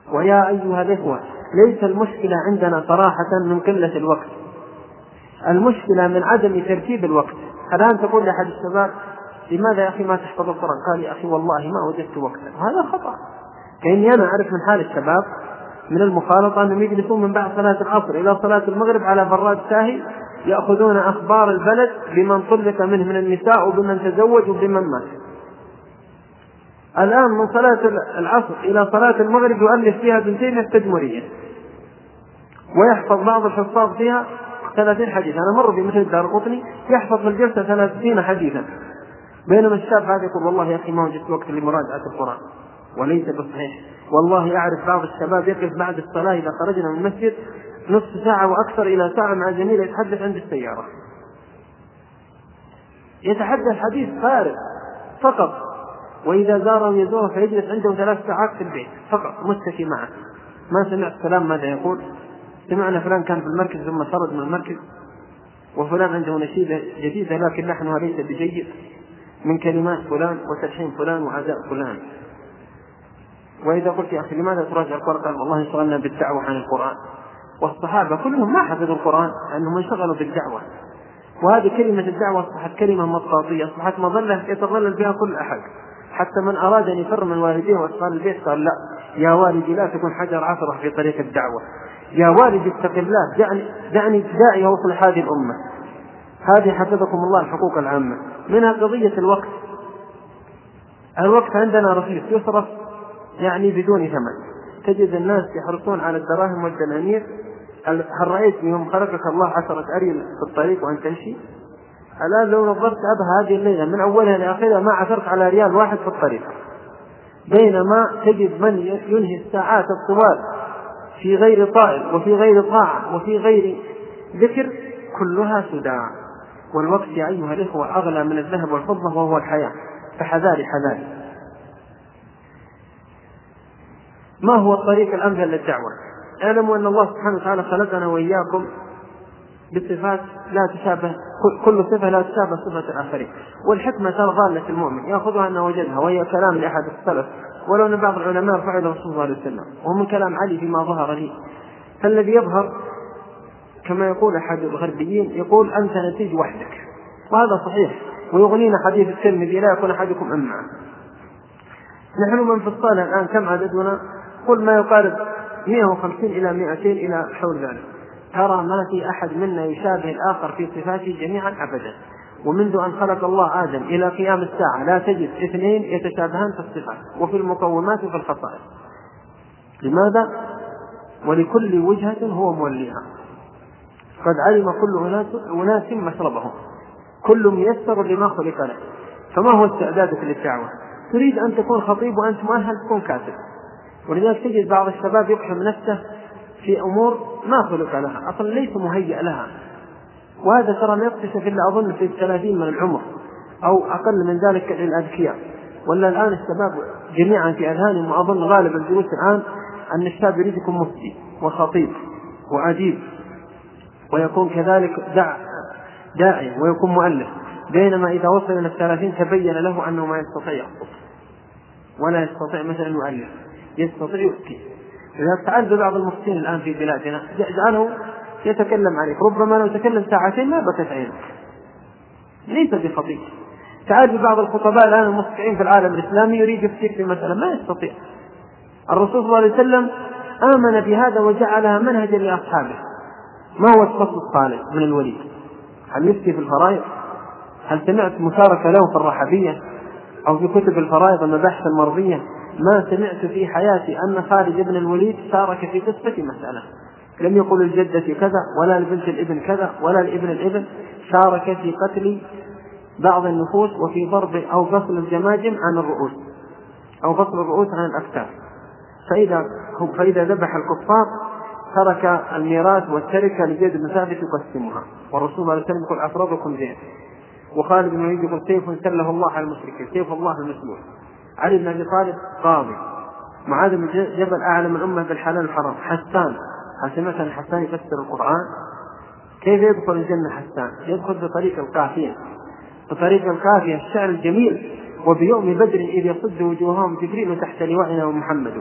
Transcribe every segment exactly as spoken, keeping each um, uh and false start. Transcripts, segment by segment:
ويا أيها الإخوة، ليس المشكلة عندنا صراحة من قلة الوقت، المشكلة من عدم ترتيب الوقت. الآن تقول لأحد الشباب لماذا يا أخي ما تحفظ القرآن؟ قال يا أخي والله ما وجدت وقتا. هذا خطأ، كأني أنا أعرف من حال الشباب من المخالطة أنهم يجلسون من بعد صلاة العصر إلى صلاة المغرب على براد ساهي يأخذون أخبار البلد بمن طلق منه من النساء وبمن تزوج وبمن مات. الآن من صلاة العصر إلى صلاة المغرب يؤلف فيها بنتين التدمرية ويحفظ بعض الحفاظ فيها ثلاثين حديث. أنا مر بمثل الدارقطني يحفظ في الجلسة ثلاثين حديثا، بينما الشاب هذا يقول والله يا أخي ما وجدت وقت لمراجعة القرآن. وليس بصحيح. والله أعرف بعض الشباب يقف بعد الصلاة إذا خرجنا من المسجد نصف ساعة وأكثر إلى ساعة مع زميله يتحدث عند السيارة، يتحدث حديث فارغ فقط، وإذا زاره يزوره فيجلس عنده ثلاث ساعات في البيت فقط متكي معه. ما سمعت كلام ماذا يقول؟ سمعنا فلان كان في المركز ثم خرج من المركز، وفلان عنده نشيدة جديدة لكن لحنها ليس بجيد، من كلمات فلان وتلحين فلان وعزاء فلان. وإذا قلت يا أخي لماذا تراجع القرآن؟ قال والله انشغلنا بالدعوة عن القرآن. والصحابة كلهم ما حفظوا القرآن أنهم انشغلوا بالدعوة، وهذه كلمة الدعوة أصبحت كلمة مطاطية، أصبحت مظلة يتظلل بها كل أحد. حتى من أراد أن يفر من والديه وأسفار البيت قال لا يا والدي لا تكون حجر عثرة في طريق الدعوة، يا والدي اتق الله دعني دعني داعي وصلح هذه الأمة. هذه حفظكم الله الحقوق العامة. منها قضية الوقت. الوقت عندنا رخيص يصرف يعني بدون ثمن. تجد الناس يحرصون على الدراهم والدنانير. هل رأيت يوم خلقك الله عشرة أريل في الطريق وأن تمشي؟ الآن لو نظرت أبها هذه الليلة من أولها لآخرها ما عثرت على ريال واحد في الطريق، بينما تجد من ينهي الساعات الطوال في غير طائر وفي غير طاعة وفي غير ذكر كلها سداع. والوقت يا أيها الإخوة أغلى من الذهب والفضة وهو الحياة، فحذاري حذاري. ما هو الطريق الأمثل للدعوة؟ اعلموا أن الله سبحانه وتعالى خلقنا وإياكم بصفات لا تشابه، كل صفة لا تشابه صفة الآخرين. والحكمة ترى ضالة المؤمن يأخذها أنه وجدها، وهي كلام لأحد السلف ولو أن بعض العلماء فعل رسول الله صلى الله عليه وسلم، ومن كلام علي فيما ظهر لي. فالذي يظهر كما يقول أحد الغربيين يقول أنت نتيج وحدك، وهذا صحيح. ويغنينا حديث الترمذي لا يكون أحدكم أمعا. نحن من في الصالة الآن كم عددنا؟ قل ما يقارب مئة وخمسين إلى مئتين إلى حول ذلك. ترى ما في أحد منا يشابه الآخر في صفاته جميعا أبدا. ومنذ أن خلق الله آدم إلى قيام الساعة لا تجد اثنين يتشابهان في الصفات وفي المقومات وفي الخصائص. لماذا؟ ولكل وجهة هو موليها. قد علم كل أناس مشربهم، كل ميسر لما خلق له. فما هو استعدادك للدعوة؟ تريد أن تكون خطيب وأنت مؤهل تكون كاتب، ولذلك تجد بعض الشباب يقحم نفسه في أمور ما خلق لها أصلا، ليس مهيئ لها. وهذا ترى ما يكتشف إلا أظن في الثلاثين من العمر أو أقل من ذلك للأذكياء. ولا الآن الشباب جميعا في أذهانهم، وأظن غالب الجلوس الآن أن الشاب يريد يكون مفتي وخطيب وأديب ويكون كذلك دع داعي ويكون مؤلف، بينما إذا وصل إلى الثلاثين تبين له أنه ما يستطيع يخطب ولا يستطيع مثلا يؤلف، يستطيع يؤتي. إذا تعال ببعض المفتين الآن في بلادنا جعله يتكلم عليك، ربما لو تكلم ساعتين ما بكت عينك، ليس بخطيب. تعال ببعض الخطباء الآن المستقيم في العالم الإسلامي يريد يفتيك في مسألة ما يستطيع. الرسول صلى الله عليه وسلم آمن بهذا وجعلها منهجا لأصحابه. ما هو الفصل الصالح من الوليد؟ هل يفتي في الفرائض؟ هل سمعت مشاركة له في الرحبية أو في كتب الفرائض المباحث المرضية؟ ما سمعت في حياتي أن خالد بن الوليد شارك في قصة مسألة، لم يقل الجدة كذا ولا لبنت الابن كذا ولا لابن الابن، شارك في قتل بعض النفوس وفي ضرب أو فصل الجماجم عن الرؤوس أو فصل الرؤوس عن الأكتاف. فإذا, فإذا ذبح الكفار ترك الميراث والتركة لزيد بن ثابت يقسمها، والرسول صلى الله عليه وسلم يقول أفرضكم زيد، وخالد بن الوليد يقول سيف سله الله على المشركين، سيف الله المسلول. علي بن أبي طالب قاضي، معاذ بن جبل أعلم الأمة بالحلال والحرام. حسان، سمعت أن حسان يفسر القرآن. كيف يدخل الجنة حسان؟ يدخل بطريق القافية، بطريق القافية الشعر الجميل: وبيوم بدر إذ يصد وجوههم جبريل تحت لوائنا ومحمد،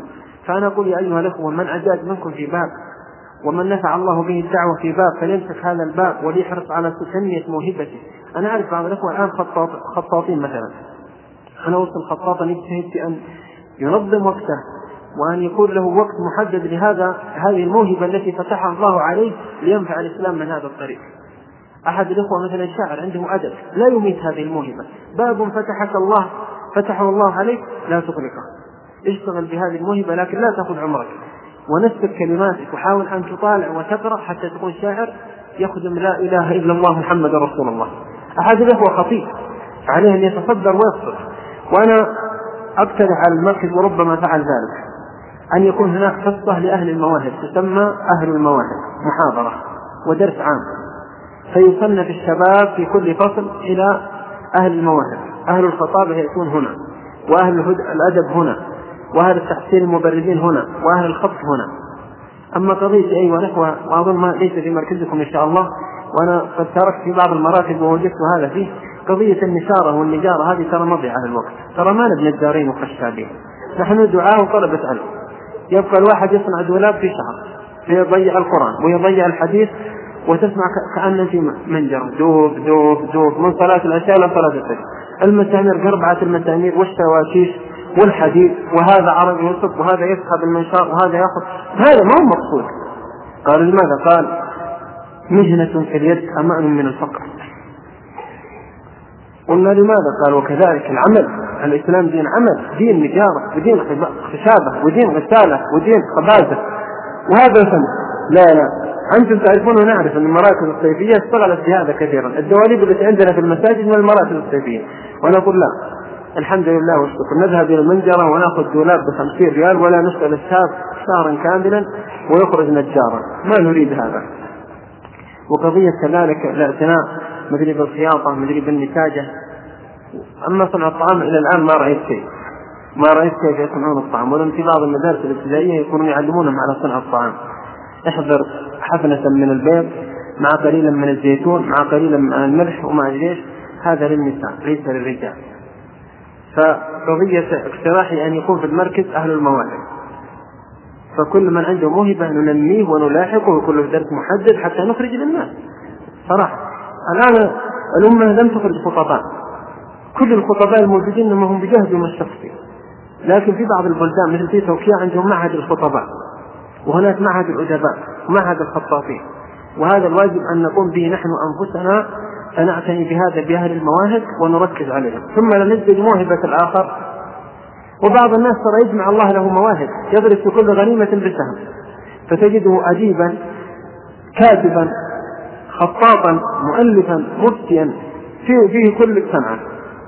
فأنا أقول يا أيها الأخوة من أجاد منكم في باب ومن نفع الله به الدعوة في باب فليمسك هذا الباب وليحرص على تنمية موهبته. أنا أعرف بعض الأخوة الآن خطاط خطاطين مثلا، أنا وصل خطاطا يجتهد في أن ينظم وقته وأن يكون له وقت محدد لهذا هذه الموهبة التي فتحها الله عليه لينفع الإسلام من هذا الطريق. أحد الأخوة مثلا الشاعر عنده أدب لا يميت هذه الموهبة، باب فتحك الله فتحه الله عليك لا تغلقه، اشتغل بهذه الموهبة لكن لا تأخذ عمرك، ونسبك كلماتك وحاول أن تطالع وتقرأ حتى تكون شاعر يخدم لا إله إلا الله محمد رسول الله. أحد الأخوة خطيب عليه أن يتصدر ويصدر، وأنا أقترح على المركز وربما فعل ذلك أن يكون هناك حصة لأهل المواهب تسمى أهل المواهب، محاضرة ودرس عام، فيصنف الشباب في كل فصل إلى أهل المواهب، أهل الخطابة يأتون هنا، وأهل الأدب هنا، وأهل التحسين المبردين هنا، وأهل الخط هنا. أما قضية أيها الأخوة وأظن ما ليس في مركزكم إن شاء الله، وأنا قد تركت في بعض المراكز ووجدت هذا فيه، قضية النشارة والنجارة هذه ترى مضيعة للوقت، ترى ما نبني الدارين وخشابين، نحن دعاء وطلبة علم. يبقى الواحد يصنع دولاب في شهر فيضيع القرآن ويضيع الحديث، وتسمع كأن في منجر دوب دوب دوب من صلاة العشاء إلى صلاة الفجر، المسامير قربعة المسامير والشواكيش والحديد، وهذا عرض يصب وهذا يسحب المنشار وهذا يأخذ، هذا ما هو مقصود. قال لماذا؟ قال مهنة كاليد أمان من الفقر. قلنا لماذا؟ قال وكذلك العمل، الإسلام دين عمل، دين نجارة ودين خشابة ودين غسالة ودين خبازة، وهذا فن. لا لا أنتم تعرفون ونعرف أن المراكز الصيفية اشتغلت بهذا كثيرا، الدواليب التي عندنا في المساجد من المراكز الصيفية، ونقول لا الحمد لله والشكر، نذهب إلى المنجرة ونأخذ دولاب بخمسين ريال ولا نسأل الشاب شهرا كاملا ويخرج نجارا، ما نريد هذا. وقضية كذلك الاعتناء مدري بالخياطة مدري بالنتاجة. أما صنع الطعام إلى الآن ما رأيت شيء، ما رأيت كيف يصنعون الطعام، ولم في بعض المدارس الابتدائية يكونون يعلمونهم على صنع الطعام. احضر حفنة من البيض مع قليلا من الزيتون مع قليلا من الملح ومع الجيش، هذا للنساء ليس للرجال. فقضية اقتراحي أن يكون في المركز أهل المواهب، فكل من عنده موهبة ننميه ونلاحقه وكل درس محدد حتى نخرج للناس. صراحة الآن الأمة لم تخرج خطباء، كل الخطباء الموجودين هم بجهدهم الشخصي، لكن في بعض البلدان مثل في تركيا عندهم معهد الخطباء، وهناك معهد الأدباء ومعهد الخطاطين، وهذا الواجب أن نقوم به نحن أنفسنا، فنعتني بهذا بأهل المواهب ونركز عليهم، ثم ننزل موهبة الآخر. وبعض الناس ترى يجمع الله له مواهب، يضرب في كل غنيمة بسهم، فتجده أديبا كاتبا خطاطا مؤلفا مفتيا فيه, فيه كل صنعة،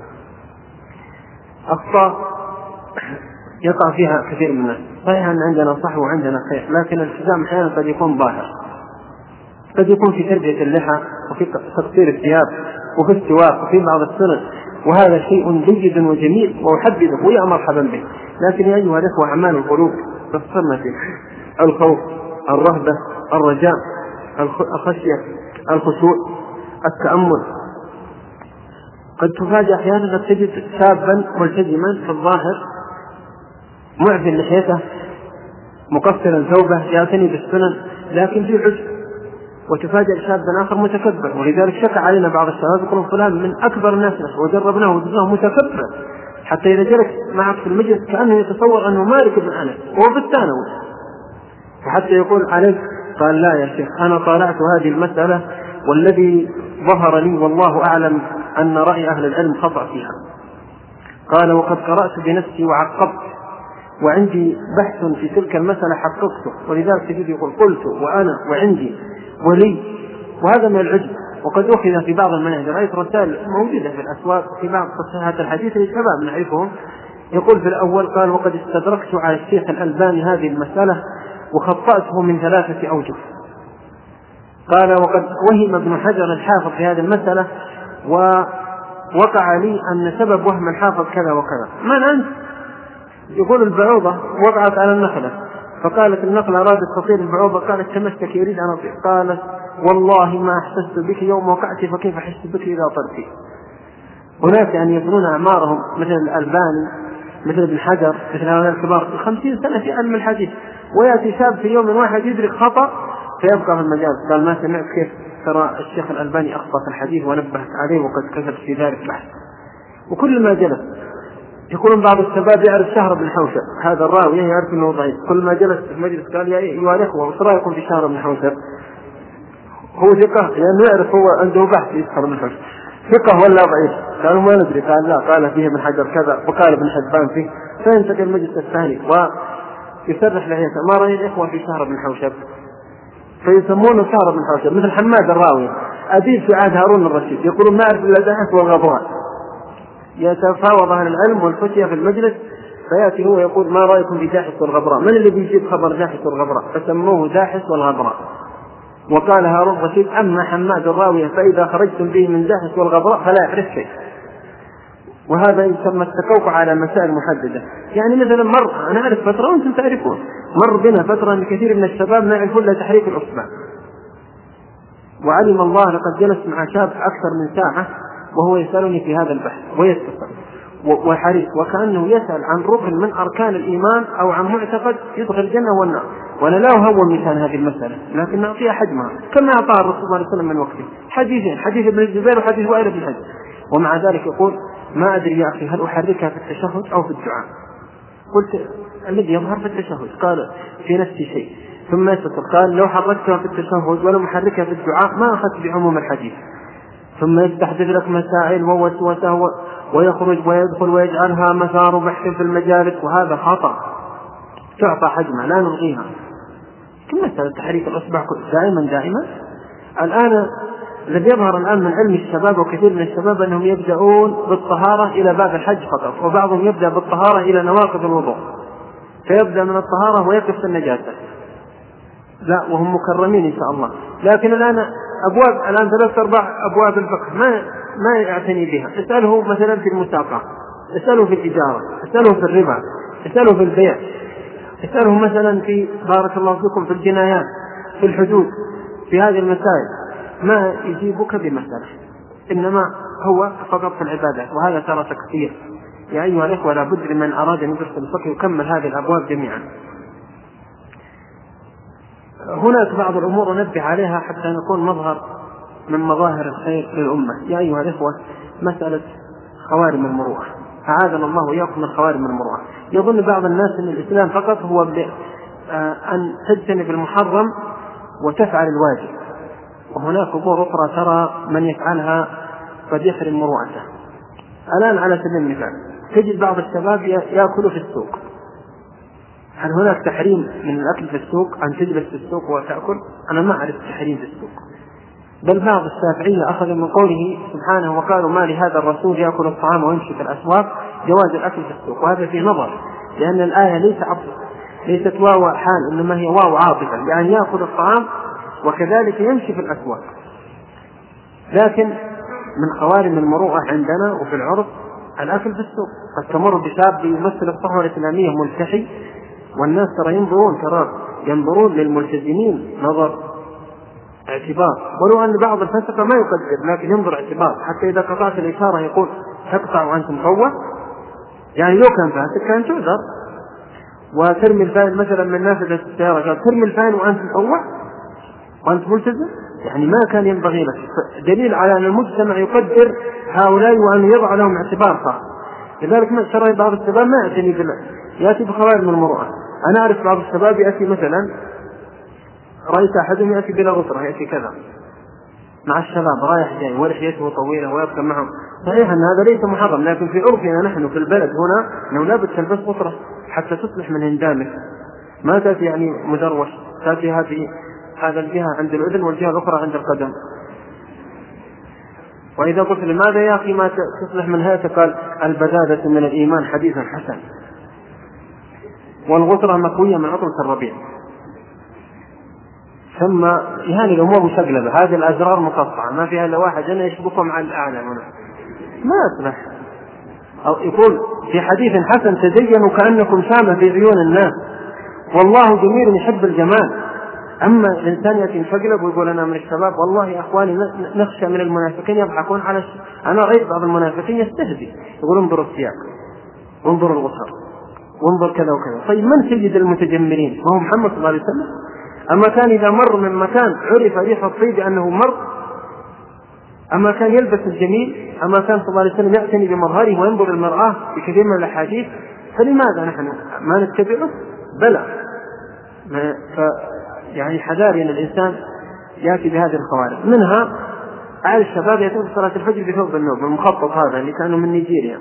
أخطاء يقع فيها كثير من الناس. صحيح أن عندنا صح وعندنا خير، لكن الالتزام أحيانا قد يكون ظاهر، قد يكون في تربية اللحى وفي تقصير الثياب وفي السواق وفي بعض السنن، وهذا شيء جيد وجميل وأحبذه ويا مرحبا به. لكن يا أيها الأخوة أعمال القلوب تصرنا فيه الخوف الرهبة الرجاء الخشية الخشوع التأمل. قد تفاجأ أحيانا قد تجد شابا ملتزما في الظاهر معفن لحيته مقصرا ثوبه يعتني بالسنن لكن في عجب، وتفاجأ شاب آخر متكبر. ولذلك شكى علينا بعض الشباب يقولون فلان من أكبر الناس وجربناه وجدناه متكبر، حتى إذا جلس معك في المجلس كأنه يتصور أنه مالك بن أنس وهو في الثانوي، وحتى يقول عليه قال لا يا شيخ أنا طالعت هذه المسألة والذي ظهر لي والله أعلم أن رأي أهل العلم خطأ فيها. قال وقد قرأت بنفسي وعقبت وعندي بحث في تلك المسألة حققته، ولذلك تجد يقول قلت وأنا وعندي ولي، وهذا من العجب. وقد أخذ في بعض المناهج رأيت رسائل موجودة في الأسواق في بعض تصحيحات الحديث للشباب نعرفهم، يقول في الأول قال وقد استدركت على الشيخ الألباني هذه المسألة وخطأته من ثلاثة أوجه. قال وقد وهم ابن حجر الحافظ في هذه المسألة ووقع لي أن سبب وهم الحافظ كذا وكذا. من أنت؟ يقول البعوضة وقعت على النخلة، فقالت النخلة أرادت تصير البعوضة، قالت تمسك يريد أن أطير، قالت والله ما أحسست بك يوم وقعت فكيف أحس بك إذا طرتي. هناك يعني يبنون أعمارهم مثل الألباني مثل ابن حجر مثل هؤلاء الكبار خمسين سنة في علم الحديث، ويأتي شاب في يوم واحد يدرك خطأ فيبقى في المجال. قال ما سمعت كيف ترى الشيخ الألباني أخطأ في الحديث ونبهت عليه وقد كتب في ذلك بحث. وكل ما جلس يقولون بعض الشباب يعرف شهر بن حوشب، هذا الراوي يعرف انه ضعيف، كل ما جلس في المجلس قال يا ايها الاخوه وش رايكم في شهر بن حوشب؟ هو ثقه لانه يعرف هو عنده بحث في شهر بن حوشب، ثقه ولا ضعيف؟ قالوا ما ندري، قال لا، قال فيه ابن حجر كذا وقال ابن حبان فيه. فينتقل المجلس الثاني ويسرح لحيته ما راي الاخوه في شهر بن حوشب؟ فيسمونه شهر بن حوشب. مثل حماد الراوي اديب في عهد هارون الرشيد يقولون ما اعرف الا داحس والغبراء، يتفاوض عن العلم والفتية في المجلس، فيأتي هو يقول ما رأيكم في داحس والغبراء؟ من اللي بيجيب خبر داحس والغبراء؟ فسموه داحس والغبراء. وقال هارون الرشيد أما حماد الراوية فإذا خرجتم به من داحس والغبراء فلا يعرف شيء. وهذا يسمى التكوكع على مسائل محددة. يعني مثلا مر، أنا أعرف فترة وأنتم تعرفون، مر بنا فترة أن كثير من الشباب ما يعرفون إلا تحريك الأصبع، وعلم الله لقد جلس مع شاب أكثر من ساعة وهو يسألني في هذا البحث ويتصل وحريص وكأنه يسأل عن ركن من أركان الإيمان أو عن معتقد يدخل الجنة والنار، وأنا لا أهون مثال هذه المسألة لكن نعطيها حجمها كما أعطاها الرسول صلى الله عليه وسلم من وقته، حديثين، حديث ابن الزبير وحديث وائل بن حجر. ومع ذلك يقول ما أدري يا أخي هل أحركها في التشهد أو في الدعاء؟ قلت الذي يظهر في التشهد. قال في نفس شيء، ثم يستطر قال لو حركتها في التشهد ولم أحركها في الدعاء ما أخذت بعموم الحديث. ثم يستحدث لك مسائل ووسوسه ويخرج ويدخل ويجعلها مسار بحث في المجالس، وهذا خطأ تعطى حجمها لا نلغيها. كما مسألة تحريك الأصبع دائما دائما. الآن الذي يظهر الآن من علم الشباب وكثير من الشباب أنهم يبدأون بالطهارة إلى باب الحج فقط، وبعضهم يبدأ بالطهارة إلى نواقض الوضوء، فيبدأ من الطهارة ويقف في النجاسة. لا، وهم مكرمين إن شاء الله. لكن الآن أبواب الآن ثلاث أربع أبواب الفقه ما ما يعتني بها. اسأله مثلا في المساقة، اسأله في التجارة، اسأله في الربا، اسأله في البيع، اسأله مثلا في بارك الله فيكم في الجنايات في الحدود، في هذه المسائل ما يجيبك بمسألة، إنما هو فقط في العبادات. وهذا ترى تكثير. يا أيها الإخوة لابد لمن أراد أن يدرس الفقه يكمل هذه الأبواب جميعا. هناك بعض الأمور ننبه عليها حتى نكون مظهر من مظاهر الخير للأمة. يا أيها الإخوة مسألة خوارم المروءة، أعاذنا الله وإياكم من خوارم المروءة. يظن بعض الناس أن الإسلام فقط هو أن تجتنب المحرم وتفعل الواجب، وهناك أمور أخرى ترى من يفعلها قد يحرم مروءته. الآن على سبيل المثال تجد بعض الشباب يأكل في السوق. هل هناك تحريم من الأكل في السوق أن تجلس في السوق وتأكل؟ أنا ما أعرف تحريم في السوق، بل بعض الشافعية أخذ من قوله سبحانه وقالوا ما لهذا الرسول يأكل الطعام ويمشي في الأسواق جواز الأكل في السوق. وهذا في نظر، لأن الآية ليس عطف، ليست واو حال، إنما هي واو عاطفة، يعني يأكل الطعام وكذلك يمشي في الأسواق. لكن من خوارم المروءة عندنا وفي العرف الأكل في السوق. قد تمر بشاب يمثل الصحوة الإسلامية ملتحي والناس ترى ينظرون ترى ينظرون للملتزمين نظر اعتبار، ولو أن بعض الفسقة ما يقدر لكن ينظر اعتبار، حتى إذا قطعت الإشارة يقول تقطع وأنت مطوع، يعني لو كان فاسق كان تعذر. وترمي الفاين مثلا من نافذة السيارة قال ترمي الفاين وأنت مطوع وأنت ملتزم، يعني ما كان ينبغي لك. دليل على أن المجتمع يقدر هؤلاء وأن يضع لهم اعتبار صح. لذلك ما ترى بعض الشباب ما يأتي بالله يأتي بخوارم المروءة. أنا أعرف بعض الشباب يأتي مثلا رأيت أحدهم يأتي بلا غطرة، يأتي كذا مع الشباب رايح جاي ولحيته طويلة ويبقى معهم. صحيح أن هذا ليس محرم، لكن في عرفنا نحن في البلد هنا لو لابد تلبس غطرة حتى تصلح من هندامك، ما تأتي يعني مدروش، تأتي هذه هذا الجهة عند الأذن والجهة الأخرى عند القدم. وإذا قلت لماذا يا أخي ما تصلح من هيئتك؟ قال البدادة من الإيمان حديثا حسن، والغطرة مكوية من عطرة الربيع. ثم يعني الأمور مشقلبة، هذه الأزرار مقطعة ما فيها إلا واحد أنا يشبكهم على الأعلى هنا ما أصلح. أو يقول في حديث حسن تزينوا كأنكم شامة في عيون الناس والله جميل يحب الجمال. أما الإنسان يأتي مشقلب ويقول أنا من الشباب والله يا أخواني نخشى من المنافقين يضحكون على الش... أنا رأيت بعض المنافقين يستهزئ يقولون انظروا السياق، وانظر الغصر وانظر كذا وكذا. طيب من سيد المتجملين؟ ما هو محمد صلى الله عليه وسلم. أما كان إذا مر من مكان عرف ريح الطيب أنه مر؟ أما كان يلبس الجميل؟ أما كان صلى الله عليه وسلم يعتني بمظهره وينظر المرآة بكثير من الأحاديث؟ فلماذا نحن ما نتبعه؟ بلى. ف يعني حذاري أن الإنسان يأتي بهذه الخوارق. منها أعلى الشباب يأتون صلاة الفجر بثوب النوم المخطط هذا اللي كانوا من نيجيريا،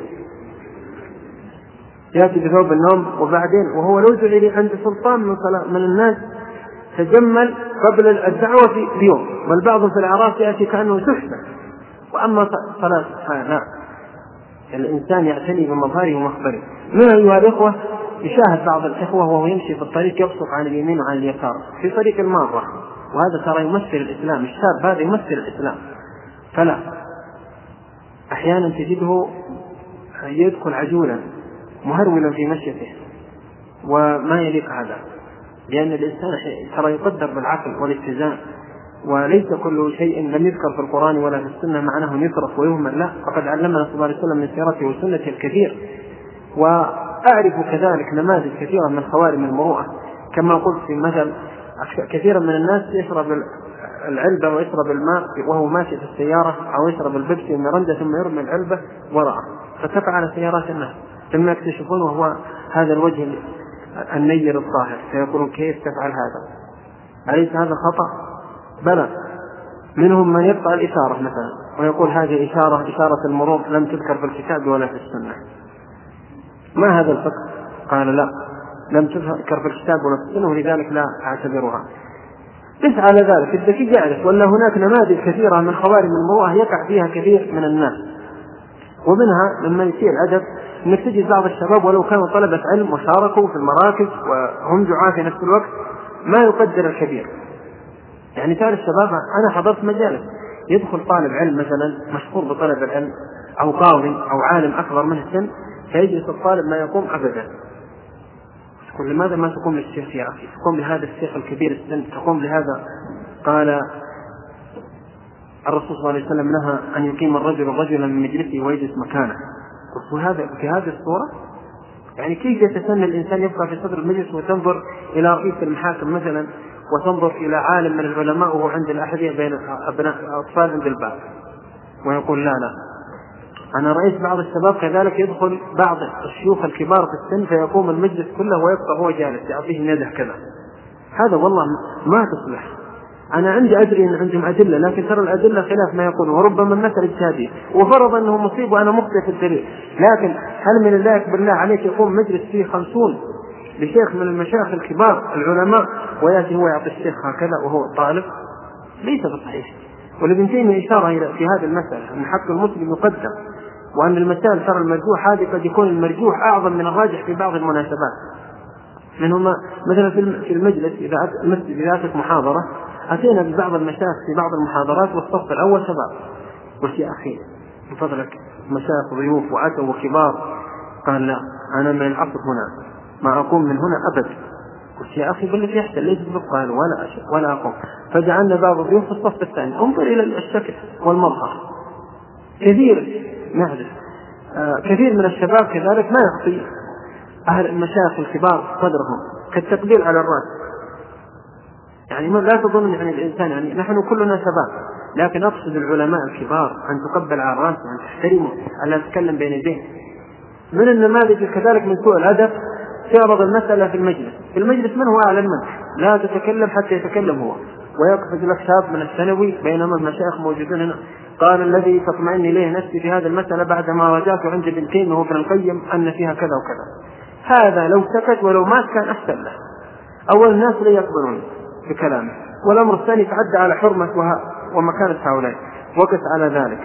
يأتي بثوب النوم وبعدين وهو لو دعي عند سلطان من, من الناس تجمل قبل الدعوة بيوم، بل بعضهم في الأعراف يأتي كأنه سحبة. وأما صلاة لا، الإنسان يعتني بمظهره ومخبره. من أيها الإخوة يشاهد بعض الإخوة وهو يمشي في الطريق يبصق عن اليمين وعن اليسار في طريق المارة، وهذا ترى يمثل الإسلام، الشاب هذا يمثل الإسلام. فلا، أحيانا تجده يدخل عجولا مهرولا في مشيته وما يليق هذا، لأن الإنسان ترى يقدر بالعقل والاتزان، وليس كل شيء لم يذكر في القرآن ولا في السنة معناه يصرف ويهمل، لا، فقد علمنا صلى الله عليه وسلم من سيرته وسنته الكثير. وأعرف كذلك نماذج كثيرة من خوارم المروءة، كما قلت في مثل كثيرا من الناس يشرب العلبة ويشرب الماء وهو ماشي في السيارة، أو يشرب البيبسي ومرندة ثم يرمي العلبة وراءه فتقع على سيارات الناس، ثم يكتشفون وهو هذا الوجه النير الطاهر، فيقولون كيف تفعل هذا؟ أليس هذا خطأ؟ بلى. منهم من يقطع الإشارة مثلا ويقول هذه إشارة إشارة المرور لم تذكر في الكتاب ولا في السنة. ما هذا الفقه؟ قال لا، لم تذكر في الكتاب ولا في السنة ولذلك لا أعتبرها. ليس على ذلك الذكي يعرف، ولا هناك نماذج كثيرة من خوارم المروءة يقع فيها كثير من الناس. ومنها لما يصير الأدب أنك تجد بعض الشباب ولو كانوا طلبة علم وشاركوا في المراكز وهم دعاة في نفس الوقت ما يقدر الكبير. يعني تعرف الشباب، أنا حضرت مجالس يدخل طالب علم مثلا مشهور بطلب العلم أو قاضي أو عالم أكبر منه السن، فيجلس الطالب ما يقوم أبدا. تقول لماذا ما تقوم للشيخ يا أخي؟ تقوم لهذا الشيخ الكبير السن، تقوم لهذا. قال الرسول صلى الله عليه وسلم نهى أن يقيم الرجل رجلا من مجلسه ويجلس مكانه. وهذا في هذه الصورة يعني كيف يتسنى الإنسان يبقى في صدر المجلس وتنظر إلى رئيس المحاكم مثلا وتنظر إلى عالم من العلماء وهو عند الأحدية بين أبناء أطفال عند الباب ويقول لا لا. أنا رأيت بعض الشباب كذلك يدخل بعض الشيوخ الكبار في السن فيقوم المجلس كله ويبقى هو جالس يعطيه يده كذا. هذا والله ما تصلح. أنا عندي أدري أن عندهم أدلة، لكن ترى الأدلة خلاف ما يقول، وربما النثر اجتهادي وفرض أنه مصيب وأنا مخطئ في الدليل. لكن هل من الله بالله عليك يقوم مجلس فيه خمسون لشيخ من المشايخ الكبار العلماء ويأتي هو يعطي الشيخ هكذا وهو طالب؟ ليس بصحيح. ولابن تيمية إشارة في هذه المسألة أن حق المسلم يقدم، وأن المسائل ترى المرجوح هذه قد يكون المرجوح أعظم من الراجح في بعض المناسبات. منهما مثلا في المجلس إذا المسجد إذا أتت محاضرة أتينا ببعض المشايخ في بعض المحاضرات والصف الأول شباب، قلت يا أخي من فضلك مشايخ ضيوف وأتوا وكبار. قال لا، أنا من العصر هنا ما أقوم من هنا أبد. قلت يا أخي بالله يحتل ليس بقال ولا أشياء ولا أقوم. فجعلنا بعض الضيوف في الصف الثاني. انظر إلى الشكل والمظهر. كثير نعرف آه كثير من الشباب كذلك ما يعطي أهل المشايخ الكبار قدرهم كالتقدير على الرأس. يعني ما لا تظن يعني الإنسان يعني نحن كلنا شباب، لكن أقصد العلماء الكبار أن تقبل على الرأس وأن تحترمه، أن لا تتكلم بين يديه. من النماذج كذلك من سوء الأدب تعرض المسألة في المجلس، في المجلس من هو أعلى منك، لا تتكلم حتى يتكلم هو، ويقفز لك شاب من الثانوي بينما المشايخ موجودون هنا. قال الذي تطمئن إليه نفسي في هذه المسألة بعدما راجعت عند ابن تيمية وابن القيم أن فيها كذا وكذا. هذا لو سكت ولو مات كان أحسن له. أول الناس لا يقبلون بكلامه، والأمر الثاني تعدى على حرمة ومكانة هؤلاء، وقف على ذلك.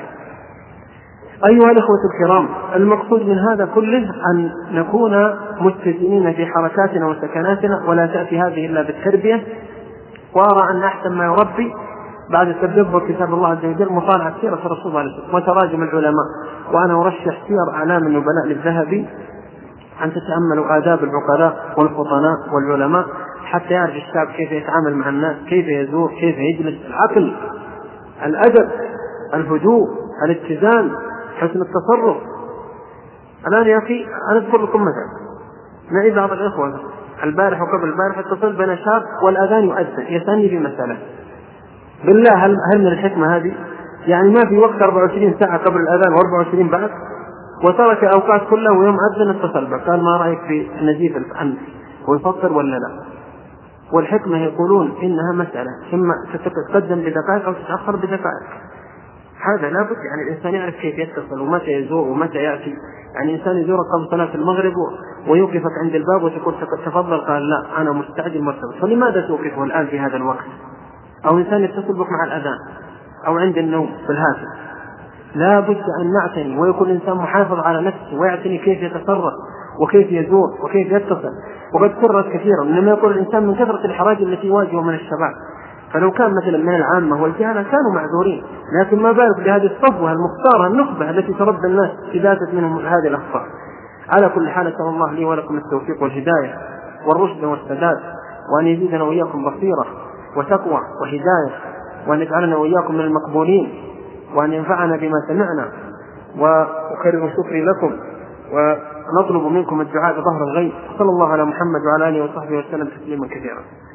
أيها الأخوة الكرام، المقصود من هذا كله أن نكون متزنين في حركاتنا وسكناتنا، ولا تأتي هذه إلا بالتربية. وأرى أن أحسن ما يربي بعد تدبر كتاب الله عز وجل مطالعة سيرة الرسول صلى الله عليه وسلم وتراجم العلماء. وأنا أرشح سير أعلام النبلاء للذهبي أن تتأملوا آداب العقلاء والفطناء والعلماء حتى يعرف الشعب كيف يتعامل مع الناس، كيف يزور، كيف يجلس، العقل، الأدب، الهدوء، الاتزان، حسن التصرف. الآن يا أخي أنا أذكر لكم مثلا معي بعض الإخوة البارح وقبل البارح اتصل بنا شاب والأذان يؤذن يسألني في مسألة، بالله هل, هل من الحكمة هذه؟ يعني ما في وقت أربعة وعشرين ساعة قبل الأذان وأربعة وعشرين بعد، وترك أوقات كلها ويوم أذن اتصل بك قال ما رأيك في نزيف الأمس ويفطر ولا لا؟ والحكمة يقولون إنها مسألة إما تتقدم بدقائق أو تتأخر بدقائق، هذا لابد يعني الإنسان يعرف كيف يتصل ومتى يزور ومتى يأتي. يعني إنسان يزورك قبل صلاة المغرب ويوقفك عند الباب وتقول تفضل، قال لا أنا مستعجل مرتبط، فلماذا توقفه الآن في هذا الوقت؟ أو إنسان يتصل بك مع الأذان أو عند النوم في الهاتف، لا بد أن نعتني ويكون الإنسان محافظ على نفسه ويعتني كيف يتصرف وكيف يزور وكيف يتصل. وقد كررت كثيرا إنما يقول الإنسان من كثرة الحراج التي يواجهه من الشباب، فلو كان مثلا من العامة والجهلة كانوا معذورين، لكن ما بالك بهذه الصفوة المختارة النخبة التي تربى الناس إذاتت منهم هذه الأخطاء. على كل حال أسأل الله لي ولكم التوفيق والهداية والرشد والسداد، وأن يزيدنا وإياكم بصيرة وتقوى وهداية، وأن يجعلنا وإياكم من المقبولين، وأن ينفعنا بما سمعنا. وأكرر شكري لكم ونطلب منكم الدعاء بظهر الغيب. صلى الله على محمد وعلى آله وصحبه وسلم تسليما كثيرا.